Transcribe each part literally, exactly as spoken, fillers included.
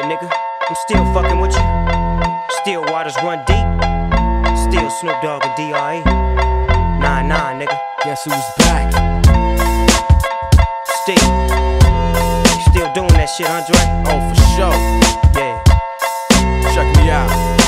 nigga. I'm still fucking with you. Still waters run deep. Still Snoop Dogg and D R E. Nah, nah, nigga. Guess who's back? Still. Still doing that shit, Andre? Oh, for sure. Yeah. Check me out.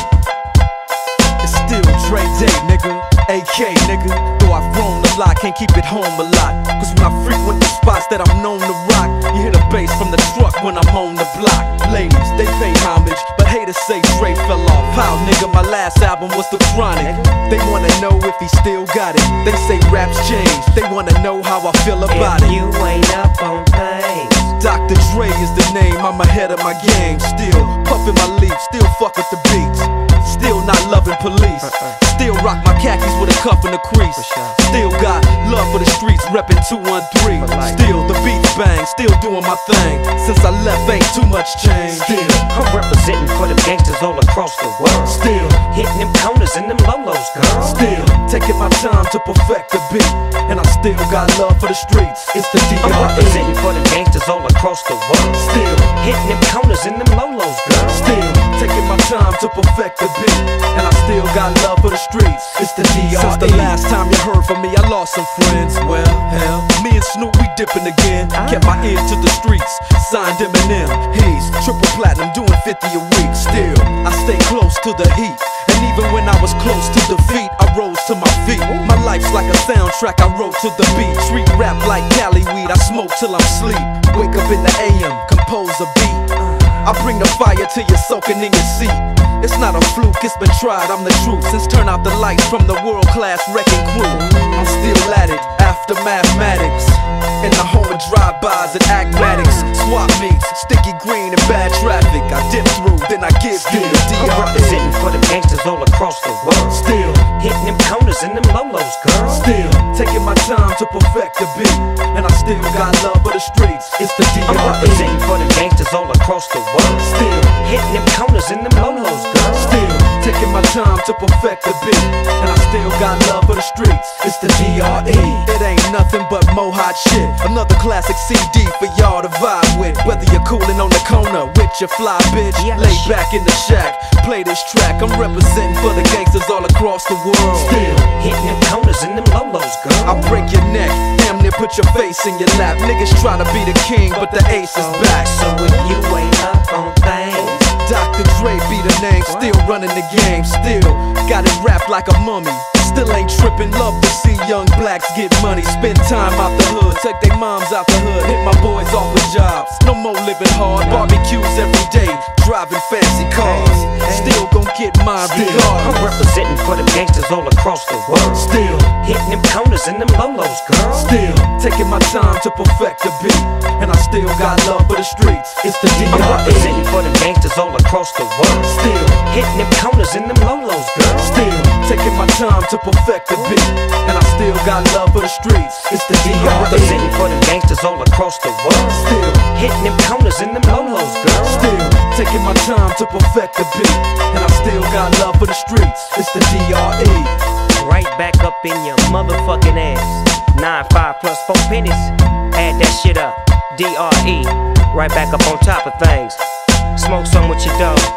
It's still Dre Day, nigga. A K, nigga. Though I've grown a lot, can't keep it home a lot. Cause when I frequent the spots that I'm known to rock, you hear the bass from the truck when I'm on the block. Ladies, they pay homage, but haters say Dre fell off. How, nigga, my last album was The Chronic. They wanna know if he still got it. They say raps change, they wanna know how I feel about if it. You ain't up on things. Doctor Dre is the name, I'm ahead of my game. Still puffin' my leaf, still fuck with the beats. Still not loving police. Still rock my khakis with a cuff and a crease. Still got love for the streets, reppin' two one three. Still the beats bang, still doing my thing. Since I left ain't too much change. Still, I'm representing for them gangsters all across the world. Still hitting them corners and them lolos, girl. Still taking my time to perfect the beat. And I still got love for the streets. It's the D R E. I'm representing for them gangsters all across the world. Still hitting them corners and them lolos, girl. Still taking my time to perfect the beat. And I still got love for the streets. It's the D R E. Since the last time you heard from me, I lost some friends. Well, hell, me and Snoop, we dipping again. Kept my ear to the streets, signed Eminem. He's triple platinum, doing fifty a week. Still, I stay close to the heat. And even when I was close to defeat, I rose to my feet. My life's like a soundtrack, I wrote to the beat. Street rap like Cali weed, I smoke till I'm sleep. Wake up in the A M, compose a beat. I bring the fire till you're soaking in your seat. It's not a fluke, it's been tried, I'm the truth. Since turn out the lights from the world-class wrecking crew, I'm still at it, after mathematics. In the home of drive-bys and acmatics, swap meets, sticky green and bad traffic. I dip through, then I give you the D R E. I'm representing for them gangsters all across the world. Still hitting them corners and them lolos, girl. Still taking my time to perfect the beat. And I still got love for the streets. It's the D R E. I'm representing for them gangsters all across the world. Still hitting them corners and them lolos, girl. Still taking my time to perfect the beat. And I still got love for the streets. It's the D R E. It ain't nothing but mo hot shit. Another classic C D for y'all to vibe with. Whether you're coolin' on the corner with your fly bitch, yeah, lay back in the shack, play this track. I'm representing for the gangsters all across the world. Still hitting them corners and them lolos, girl. I'll break your neck, damn near put your face in your lap. Niggas try to be the king, but the ace is back. So if you ain't up on things, Doctor Dre be the name, still running the game. Still got it wrapped like a mummy. Still ain't trippin', love to see young blacks get money. Spend time out the hood, take they moms out the hood. Hit my boys off with jobs, no more living hard. Barbecues every day, driving fancy cars. Still gon' get mine regardless. I'm representing for them gangsters all across the world. Still hitting them corners and them lolos, girl. Still taking my time to perfect the beat. And I still got love for the streets. It's the D R E. I'm representing for them gangsters all across the world. Still hitting them corners and them lolos, girl. Still taking my time to perfect the beat. And I still got love for the streets. It's the D R E. I'm representing for them gangsters all across the world. Still hitting them corners and them lolos, girl. Still taking my time to perfect the beat. And I still got love for the streets. It's the D R E. Right back up in your motherfucking ass. Nine five plus four pennies. Add that shit up. D R E. Right back up on top of things. Smoke some with your dog.